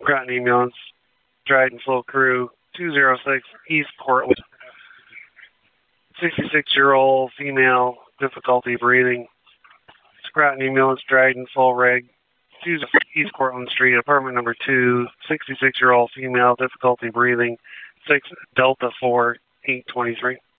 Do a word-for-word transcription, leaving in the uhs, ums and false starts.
Groton Ambulance, Dryden Full Crew, two oh six East Portland. sixty-six-year-old female, difficulty breathing. Groton Ambulance, Dryden Full Rig, two oh six East Portland Street, apartment number two, sixty-six-year-old female, difficulty breathing, six Delta four eight twenty-three.